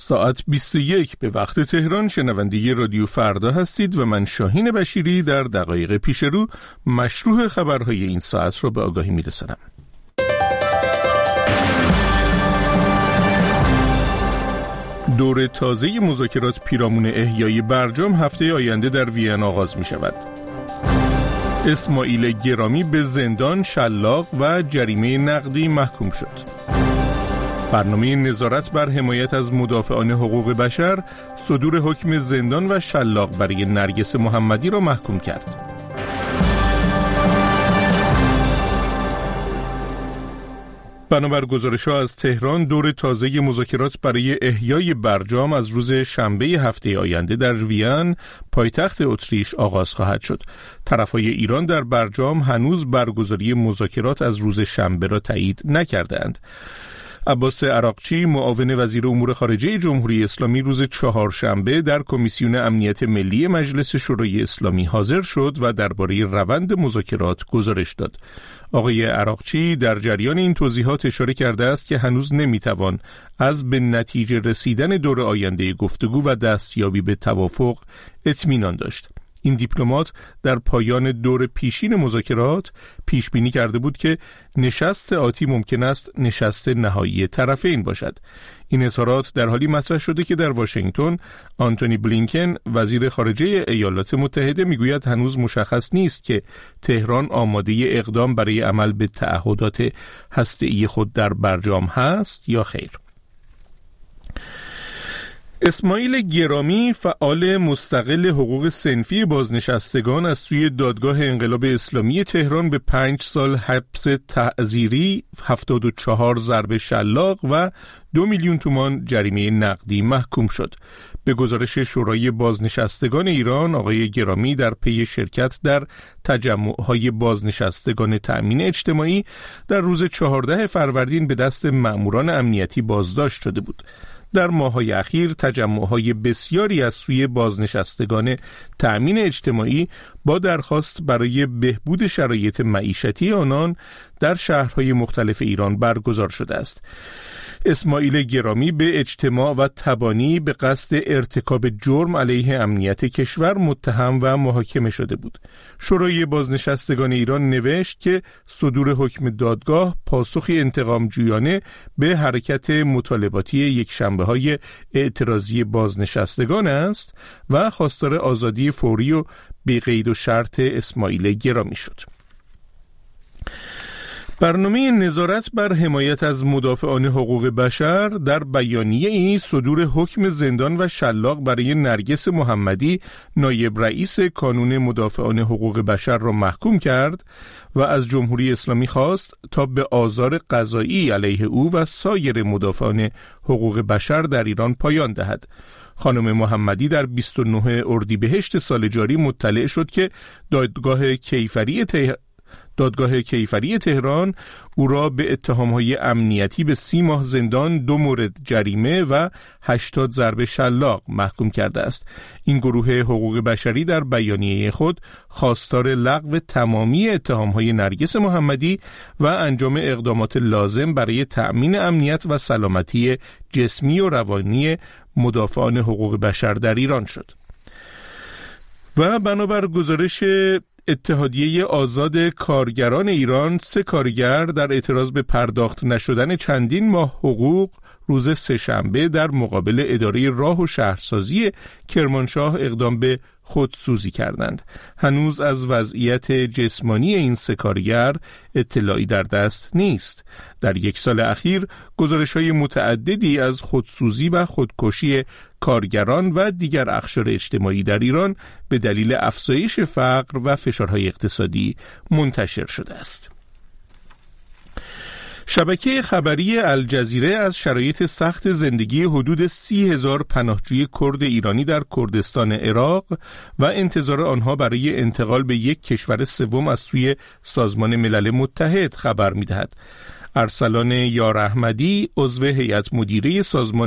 ساعت 21 به وقت تهران شنونده رادیو فردا هستید و من شاهین بشیری در دقایق پیش رو مشروع خبرهای این ساعت را به آگاهی می‌رسانم. دور تازه مذاکرات پیرامون احیای برجام هفته آینده در وین آغاز می شود. اسماعیل گرامی به زندان، شلاق و جریمه نقدی محکوم شد. برنامه نظارت بر حمایت از مدافعان حقوق بشر صدور حکم زندان و شلاق برای نرگس محمدی را محکوم کرد. بنابر گزارش‌ها از تهران، دور تازه مذاکرات برای احیای برجام از روز شنبه هفته آینده در وین، پایتخت اتریش آغاز خواهد شد. طرف‌های ایران در برجام هنوز برگزاری مذاکرات از روز شنبه را تایید نکردند. عباس عراقچی، معاون وزیر امور خارجه جمهوری اسلامی، روز چهارشنبه در کمیسیون امنیت ملی مجلس شورای اسلامی حاضر شد و درباره روند مذاکرات گزارش داد. آقای عراقچی در جریان این توضیحات اشاره کرده است که هنوز نمیتوان از به نتیجه رسیدن دور آینده گفتگو و دستیابی به توافق اطمینان داشت. این دیپلمات در پایان دور پیشین مذاکرات پیش بینی کرده بود که نشست آتی ممکن است نشست نهایی طرفین باشد. این اظهارات در حالی مطرح شده که در واشنگتن آنتونی بلینکن، وزیر خارجه ایالات متحده، میگوید هنوز مشخص نیست که تهران آماده اقدام برای عمل به تعهدات هسته‌ای خود در برجام هست یا خیر. اسماعیل گرامی، فعال مستقل حقوق صنفی بازنشستگان، از سوی دادگاه انقلاب اسلامی تهران به 5 سال حبس تعزیری، 74 ضرب شلاق و 2 میلیون تومان جریمه نقدی محکوم شد. به گزارش شورای بازنشستگان ایران، آقای گرامی در پی شرکت در تجمع‌های بازنشستگان تأمین اجتماعی در روز 14 فروردین به دست مأموران امنیتی بازداشت شده بود. در ماه‌های اخیر تجمع‌های بسیاری از سوی بازنشستگان تأمین اجتماعی با درخواست برای بهبود شرایط معیشتی آنان در شهرهای مختلف ایران برگزار شده است. اسماعیل گرامی به اجتماع و تبانی به قصد ارتکاب جرم علیه امنیت کشور متهم و محاکمه شده بود. شورای بازنشستگان ایران نوشت که صدور حکم دادگاه پاسخی انتقام جویانه به حرکت مطالباتی یکشنبه‌های اعتراضی بازنشستگان است و خواستار آزادی فوری و بی قید و شرط اسماعیل گرامی شد. برنامه نظارت بر حمایت از مدافعان حقوق بشر در بیانیه‌ای صدور حکم زندان و شلاق برای نرگس محمدی، نایب رئیس کانون مدافعان حقوق بشر را محکوم کرد و از جمهوری اسلامی خواست تا به آزار قضایی علیه او و سایر مدافعان حقوق بشر در ایران پایان دهد. خانم محمدی در 29 اردیبهشت سال جاری مطلع شد که دادگاه کیفری تهران او را به اتهام‌های امنیتی به 30 ماه زندان، 2 مورد جریمه و 80 ضرب شلاق محکوم کرده است. این گروه حقوق بشری در بیانیه خود خواستار لغو تمامی اتهام‌های نرگس محمدی و انجام اقدامات لازم برای تأمین امنیت و سلامتی جسمی و روانی مدافعان حقوق بشر در ایران شد. و بنابر گزارش اتحادیه آزاد کارگران ایران، 3 کارگر در اعتراض به پرداخت نشدن چندین ماه حقوق روز سه‌شنبه در مقابل اداره راه و شهرسازی کرمانشاه اقدام به خودسوزی کردند. هنوز از وضعیت جسمانی این 3 کارگر اطلاعی در دست نیست. در 1 سال اخیر گزارش‌های متعددی از خودسوزی و خودکشی کارگران و دیگر اقشار اجتماعی در ایران به دلیل افزایش فقر و فشارهای اقتصادی منتشر شده است. شبکه خبری الجزیره از شرایط سخت زندگی حدود 30,000 پناهجوی کرد ایرانی در کردستان عراق و انتظار آنها برای انتقال به یک کشور سوم از سوی سازمان ملل متحد خبر می‌دهد. ارسلان یار احمدی، عضو هیئت مدیره سازمان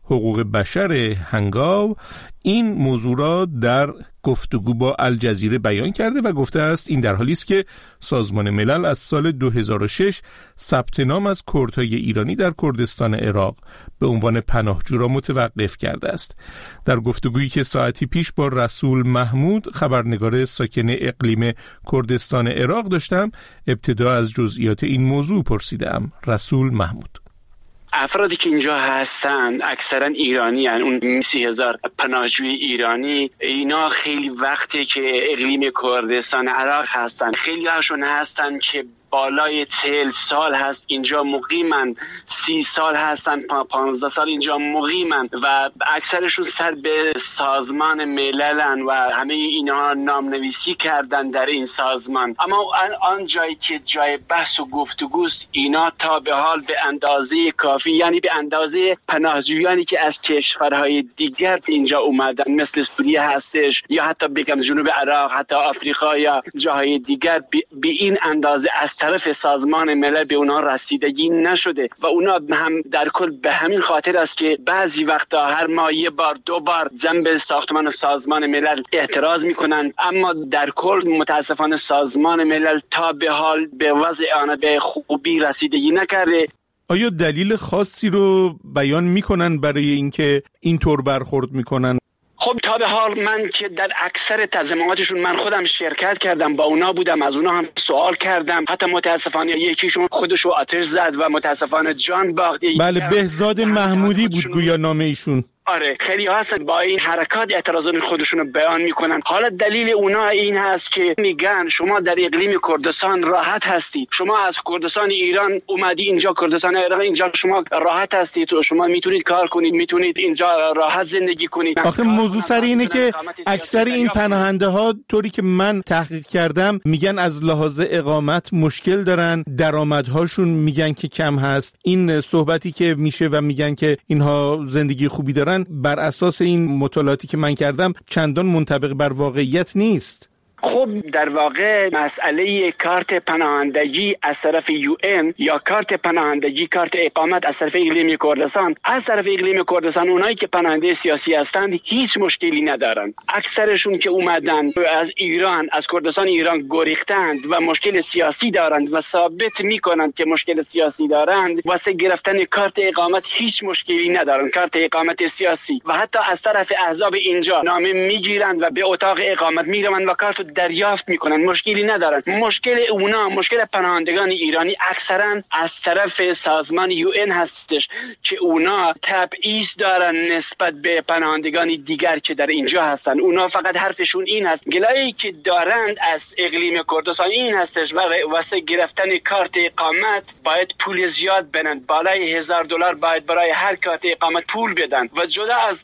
حقوق بشر هنگاو این موضوع را در گفتگو با الجزیره بیان کرده و گفته است این در حالی است که سازمان ملل از سال 2006 ثبت نام از کردهای ایرانی در کردستان عراق به عنوان پناهجو را متوقف کرده است. در گفتگویی که ساعتی پیش با رسول محمود خبرنگار ساکن اقلیم کردستان عراق داشتم، ابتدا از جزئیات این موضوع پرسیدم. رسول محمود: افرادی که اینجا هستن اکثرا ایرانی هستن. اون 30,000 پناهجوی ایرانی، اینا خیلی وقته که اقلیم کردستان عراق هستن. خیلی هاشون هستن که بالای 40 سال هست اینجا مقیمن، 30 سال هستن، 15 سال اینجا مقیمن و اکثرشون سر به سازمان مللن و همه اینها نامنویسی کردن در این سازمان. اما آن جایی که جای بحث و گفتگوست، اینا تا به حال به اندازه کافی، یعنی به اندازه پناهجویانی که از کشورهای دیگر اینجا اومدن مثل سوریه هستش یا حتی بگم جنوب عراق، حتی آفریقا یا جاهای دیگر، به این اندازه از طرف سازمان ملل به اونا رسیدگی نشده و اونا هم در کل به همین خاطر است که بعضی وقتا هر ماه یه بار دو بار جنب ساختمان سازمان ملل اعتراض میکنن، اما در کل متاسفانه سازمان ملل تا به حال به وضع آن به خوبی رسیدگی نکرده. آیا دلیل خاصی رو بیان میکنن برای اینکه اینطور برخورد میکنن؟ خب تا به حال من که در اکثر تظاهراتشون من خودم شرکت کردم، با اونا بودم، از اونا هم سوال کردم، حتی متاسفانه یکیشون خودشو آتش زد و متاسفانه جان باخت. بله، بهزاد محمودی بود گویا نام ایشون. آره، خیلی هستن با این حرکات اعتراضات خودشون رو بیان میکنن. حالا دلیل اونا این هست که میگن شما در اقلیم کردستان راحت هستید، شما از کردستان ایران اومدی اینجا کردستان عراق، اینجا شما راحت هستید و شما میتونید کار کنید، میتونید اینجا راحت زندگی کنید. آخه موضوع سر اینه که اکثر این پناهنده ها طوری که من تحقیق کردم میگن از لحاظ اقامت مشکل دارن، درآمدهاشون میگن که کم هست. این صحبتی که میشه و میگن که اینها زندگی خوبی دارن بر اساس این مطالعاتی که من کردم چندان منطبق بر واقعیت نیست. خب در واقع مسئله کارت پناهندگی از طرف UN یا کارت پناهندگی، کارت اقامت از طرف اقلیم کردستان، از طرف اقلیم کردستان اونایی که پناهنده سیاسی هستند هیچ مشکلی ندارن. اکثرشون که اومدن از ایران، از کردستان ایران گریختند و مشکل سیاسی دارند و ثابت میکنند که مشکل سیاسی دارند، واسه گرفتن کارت اقامت هیچ مشکلی ندارن، کارت اقامت سیاسی. و حتی از طرف احزاب اینجا نامه میگیرند و به اتاق اقامت میروند و کارت دریافت میکنن، مشکلی ندارن. مشکل اونا، مشکل پناهندگان ایرانی اکثرا از طرف سازمان UN هستش که اونا تبعیض دارن نسبت به پناهندگان دیگر که در اینجا هستن. اونا فقط حرفشون این هست، گلایی که دارند از اقلیم کردستان این هستش و واسه گرفتن کارت اقامت باید پول زیاد بدن، بالای $1000 باید برای هر کارت اقامت پول بدن. و جدا از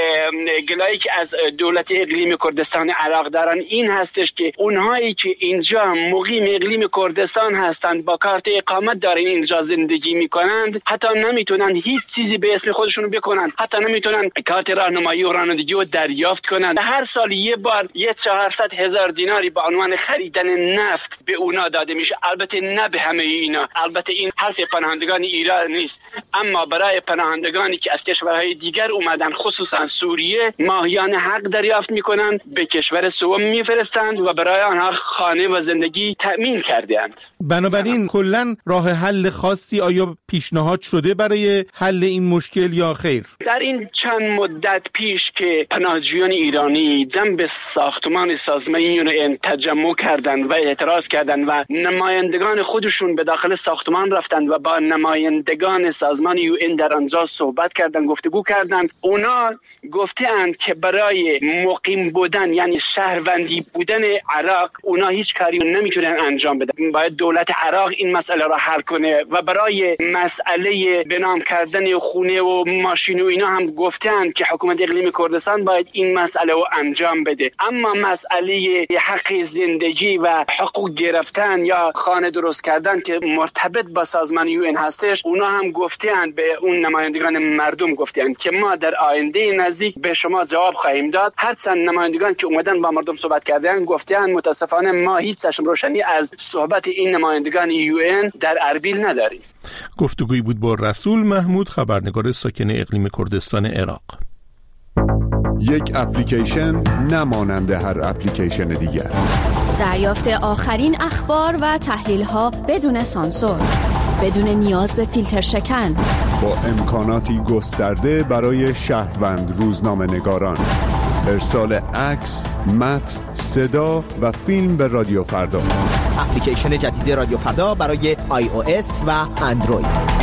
گلایی که از دولت اقلیم کردستان عراق دارن این هست که اونهایی که اینجا مقیم اقلیم کردستان هستند با کارت اقامت دارن اینجا زندگی میکنند، حتی نمیتونن هیچ چیزی به اسم خودشون بکنن، حتی نمیتونن کارت راهنمایی و رانندگی رو دریافت کنن. هر سال یه بار 400,000 دیناری به عنوان خریدن نفت به اونا داده میشه. البته نه به همه اینا، البته این حرف پناهندگان ایران نیست، اما برای پناهندگانی که از کشورهای دیگر اومدن، خصوصا سوریه، ماهیانه حق دریافت میکنن، به کشور سوم میفرستن و برای آنها خانه و زندگی تأمین کردند. بنابراین کلاً راه حل خاصی آیا پیشنهاد شده برای حل این مشکل یا خیر؟ در این چند مدت پیش که پناهجویان ایرانی جنب ساختمان سازمان UN تجمع کردند و اعتراض کردند و نمایندگان خودشون به داخل ساختمان رفتند و با نمایندگان سازمان UN در آنجا صحبت کردند، گفتگو کردند. اونا گفتند که برای مقیم بودن، یعنی شهروندی بودن عراق، اونا هیچ کاری نمیتونن انجام بدن، باید دولت عراق این مسئله را حل کنه. و برای مسئله بنام کردن خونه و ماشین و اینا هم گفتن که حکومت اقلیم کردستان باید این مسئله رو انجام بده. اما مسئله حق زندگی و حقوق گرفتن یا خانه درست کردن که مرتبط با سازمان UN هستش، اونا هم گفتن به اون نمایندگان مردم، گفتن که ما در آینده نزدیک به شما جواب خواهیم داد. هرچند نمایندگان که اومدن با مردم صحبت کردن کردن گفتن متاسفانه ما هیچ چشم روشنی از صحبت این نمایندگان UN در اربیل نداریم. گفتگویی بود با رسول محمود، خبرنگار ساکن اقلیم کردستان عراق. یک اپلیکیشن نمانند هر اپلیکیشن دیگر. دریافت آخرین اخبار و تحلیل‌ها بدون سانسور، بدون نیاز به فیلتر شکن، با امکاناتی گسترده برای شهروند روزنامه‌نگاران. ارسال عکس، متن، صدا و فیلم به رادیو فردا. اپلیکیشن جدید رادیو فردا برای iOS و اندروید.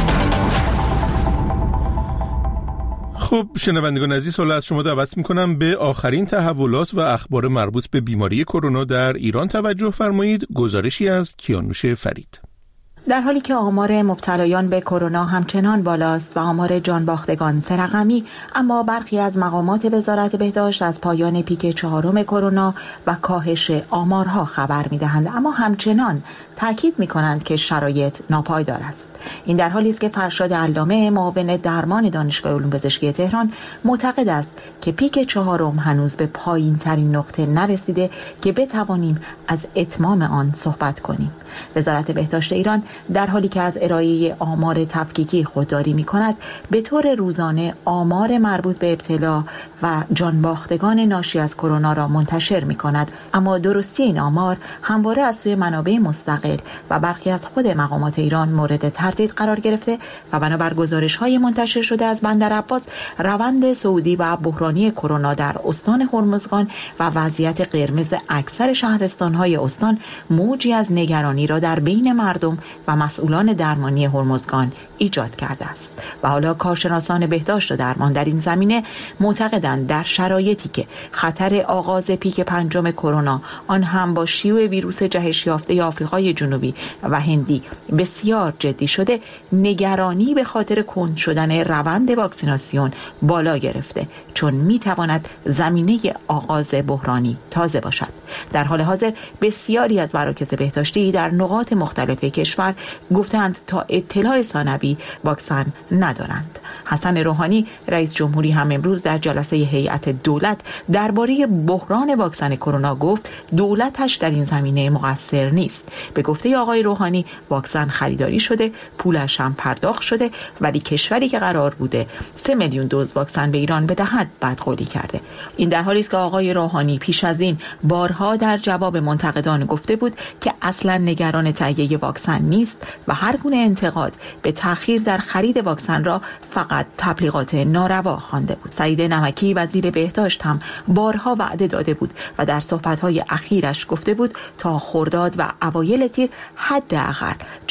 خب شنوندگان عزیز، حالا از شما دعوت میکنم به آخرین تحولات و اخبار مربوط به بیماری کرونا در ایران توجه فرمایید. گزارشی از کیانوش فرید. در حالی که آمار مبتلایان به کرونا همچنان بالاست و آمار جانباختگان سه‌رقمی، اما برخی از مقامات وزارت بهداشت از پایان پیک 4 کرونا و کاهش آمارها خبر می‌دهند، اما همچنان تاکید می‌کنند که شرایط ناپایدار است. این در حالی است که فرشاد علامه، معاون درمان دانشگاه علوم پزشکی تهران، معتقد است که پیک 4 هنوز به پایین‌ترین نقطه نرسیده که بتوانیم از اتمام آن صحبت کنیم. وزارت بهداشت ایران در حالی که از ارائه آمار تفکیکی خودداری می‌کند، به طور روزانه آمار مربوط به ابتلا و جانباختگان ناشی از کرونا را منتشر می‌کند، اما درستی این آمار همواره از سوی منابع مستقل و برخی از خود مقامات ایران مورد تردید قرار گرفته و بنابر گزارش‌های منتشر شده از بندر عباس، روند صعودی و بحرانی کرونا در استان هرمزگان و وضعیت قرمز اکثر شهرستان‌های استان موجی از نگرانی را در بین مردم و مسئولان درمانی هرمزگان ایجاد کرده است و حالا کارشناسان بهداشت و درمان در این زمینه معتقدند در شرایطی که خطر آغاز پیک 5 کرونا، آن هم با شیوع ویروس جهش یافته آفریقای جنوبی و هندی بسیار جدی شده، نگرانی به خاطر کند شدن روند واکسیناسیون بالا گرفته، چون میتواند زمینه آغاز بحرانی تازه باشد. در حال حاضر بسیاری از مراکز بهداشتی در نقاط مختلف کشور گفتند تا اطلاع ثانوی واکسن ندارند. حسن روحانی رئیس جمهوری هم امروز در جلسه هیئت دولت درباره بحران واکسن کرونا گفت دولتش در این زمینه مقصر نیست. به گفته آقای روحانی واکسن خریداری شده، پولش هم پرداخت شده، ولی کشوری که قرار بوده 3 میلیون دوز واکسن به ایران بدهد بدقولی کرده. این در حالی است که آقای روحانی پیش از این بارها در جواب منتقدان گفته بود که اصلا نگران تهیه واکسن نیست و هر گونه انتقاد به تأخیر در خرید واکسن را فقط تبلیغات ناروا خوانده بود. سعید نمکی وزیر بهداشت هم بارها وعده داده بود و در صحبت‌های اخیرش گفته بود تا خرداد و اوایل تیر حداقل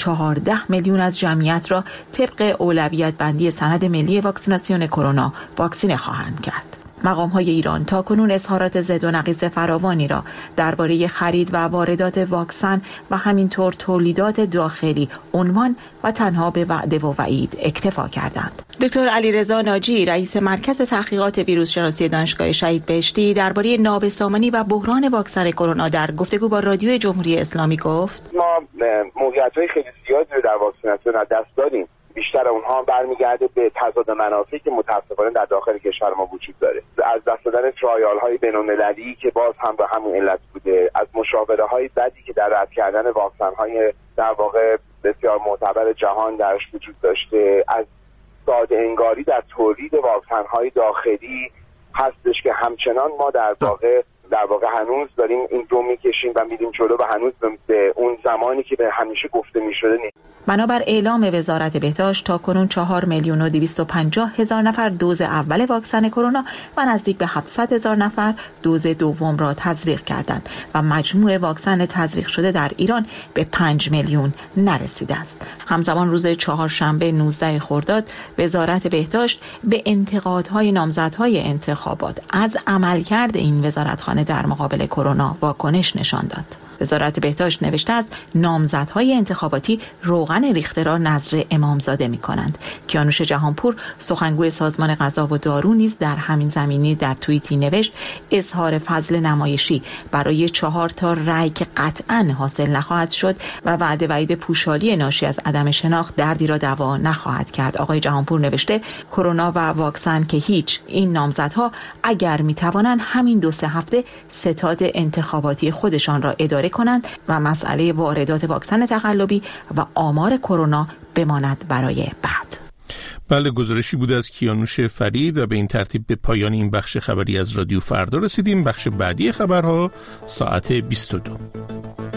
14 میلیون از جمعیت را طبق اولویت بندی سند ملی واکسیناسیون کرونا واکسینه خواهند کرد. مقام‌های ایران تاکنون اظهارات ضد و نقیض فراوانی را درباره خرید و واردات واکسن و همینطور تولیدات داخلی عنوان و تنها به وعده و وعید اکتفا کردند. دکتر علیرضا ناجی رئیس مرکز تحقیقات ویروس شناسی دانشگاه شهید بهشتی درباره نابسامانی و بحران واکسن کرونا در گفتگو با رادیو جمهوری اسلامی گفت: ما موقعیت‌های خیلی زیادی رو در واکسیناسیون از دست دادیم. بیشتر اونها برمیگرده به تضاد منافعی که متاسفانه در داخل کشور ما وجود داره، از دست دادن ترایال های بین‌المللی که باز هم به همون علت بوده، از مشاوره های بدی که در رد کردن واکسن های در واقع بسیار معتبر جهان درش وجود داشته، از ساده انگاری در تولید واکسن های داخلی هستش که همچنان ما در واقع هنوز داریم این رو میکشیم و میریم جلو و هنوز به اون زمانی که به همیشه گفته میشده نیست. بنابر اعلام وزارت بهداشت تاکنون 4,250,000 نفر دوز اول واکسن کرونا و نزدیک به 700,000 نفر دوز دوم را تزریق کردند و مجموع واکسن تزریق شده در ایران به 5 میلیون نرسیده است. همزمان روز چهارشنبه 19 خرداد وزارت بهداشت به انتقادهای نامزدهای انتخابات از عملکرد این وزارتخانه در مقابل کرونا واکنش نشان داد. وزارت بهداشت نوشته است نامزدهای انتخاباتی روغن ریخته را نذر امامزاده می‌کنند. کیانوش جهانپور سخنگوی سازمان غذا و دارو نیز در همین زمینه در توییتی نوشت اظهار فضل نمایشی برای 4 تا رأی که قطعاً حاصل نخواهد شد و وعده وعید پوشالی ناشی از عدم شناخت دردی را دوا نخواهد کرد. آقای جهانپور نوشته کرونا و واکسن که هیچ، این نامزدها اگر می‌توانند همین 2-3 هفته ستاد انتخاباتی خودشان را اداره کنند و مسئله واردات واکسن تقلبی و آمار کرونا بماند برای بعد. بله، گزارشی بود از کیانوش فرید و به این ترتیب به پایان این بخش خبری از رادیو فردا رسیدیم. بخش بعدی خبرها ساعت 22.